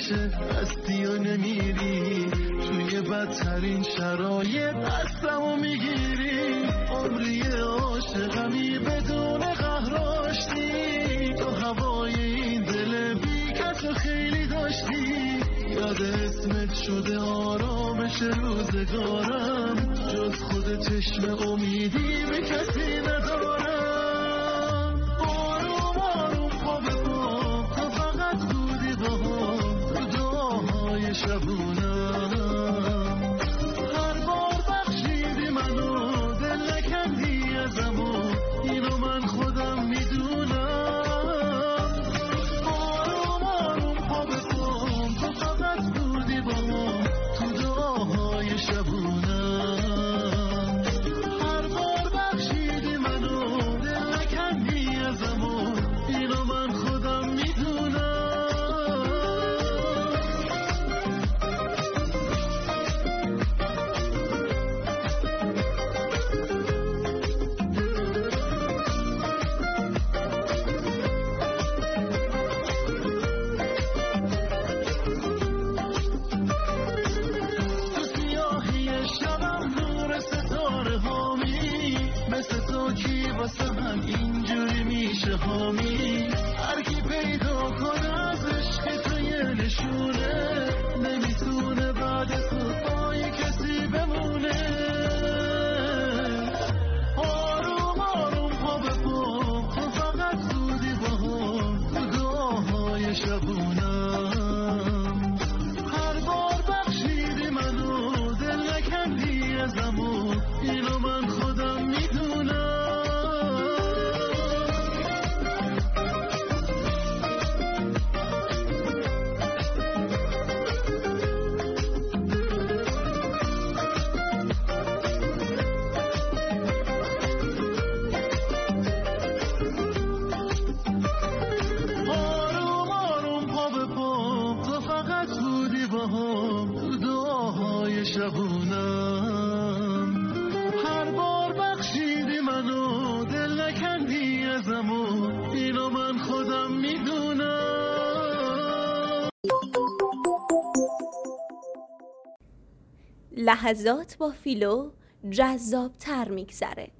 میشه هستی و نمیری، توی بدترین شرایط دستمو میگیری. عمری عاشقمی بدون قهراشتی، تو هوای این دل بی کسو خیلی داشتی. یاد اسمت شده آرامش روزگارم، جز خود چشم امیدی به کسی ندارم. آروم آروم پا به پا، تو فقط بودی باهام تو دعاهای شبونم. هر بار بخشیدی منو، دل نکندی ازمو، اینو من خودم میدونم. آروم آروم پا به پا، تو فقط بودی باهام تو دعاهای شبونم. هر بار بخشیدی منو، دل نکندی ازمو، اینو من خودم میدونم. تو سیاهی شبم نور ستاره هامی، مثل تو کی واسه من اینجوری میشه حامی. هر کی پیدا کنه از عشق تو یه نشونه، نمیتونه بعد تو پای کسی بمونه. آروم آروم پا به پا، تو فقط بودی باهام تو دعاهای شبونم. هر بار بخشیدی منو، دل نکندی ازمو، اینو من خودم میدونم. آروم آروم پا به پا، تو فقط بودی باهام تو دعاهای شبونم. هر بار بخشیدی منو، دل نکندی ازمو، اینو من خودم میدونم. لحظات با فیلو جذاب‌تر میگذره.